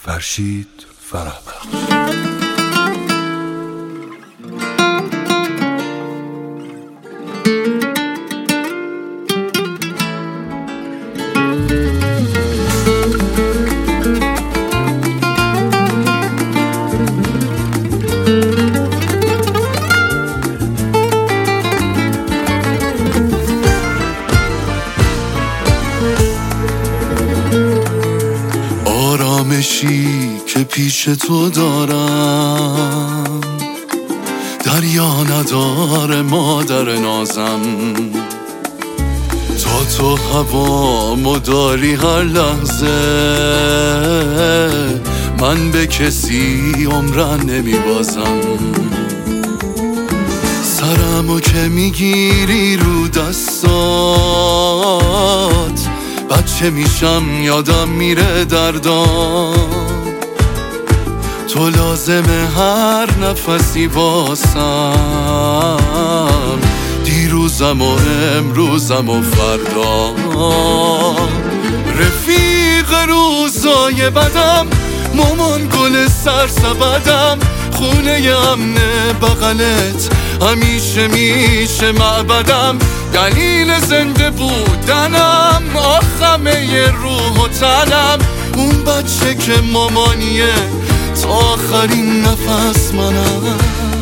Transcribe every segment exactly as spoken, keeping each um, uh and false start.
فرشید فرهبخش. آرامشی که پیش تو دارم دریا نداره مادر نازم، تا تو هوا مداری هر لحظه، من به کسی عمرن نمیبازم. سرمو که میگیری رو دستات، بچه میشم یادم میره دردام، تو لازمه هر نفسی واسم، دیروزم و امروزم و فردا. رفیق روزای بدم، مامان گل سرسبدم، خونه امن بغلت همیشه میشه معبدم، دلیل زنده بودنم، آخمه روح و تنم، اون بچه که مامانیه تا آخرین نفس منم.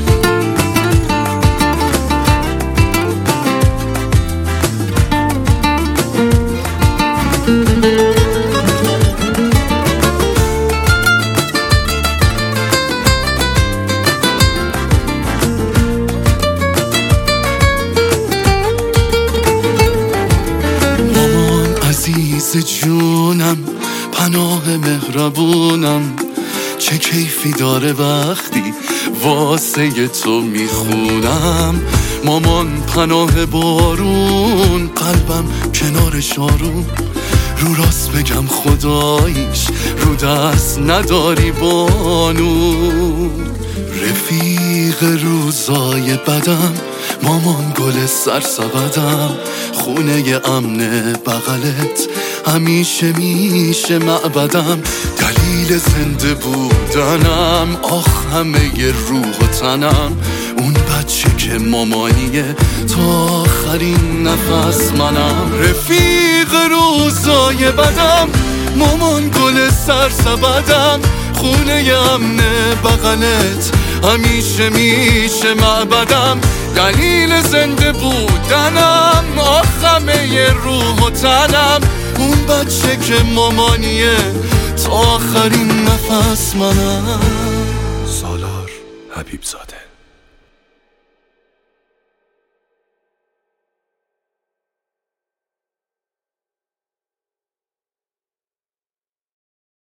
عزیز جونم، پناه مهربونم، چه کیفی داره وقتی واسه تو میخونم. مامان پناه بارون، قلبم کنار شارون، رو راست بگم خداییش رو دست نداری بانو. رفیق روزای بدم، مامان گل سرسبدم، خونه امن بغلت همیشه میشه معبدم، دلیل زنده بودنم، آخ همه روح و تنم، اون بچه که مامانیه تا آخرین نفس منم. رفیق روزای بدم، مامان گل سرسبدم، خونه امن بغلت همیشه میشه معبدم، دلیل زنده بودنم، آخمه روح و تنم، اون بچه که مامانیه تا آخرین نفس منم. سالار حبیب زاده.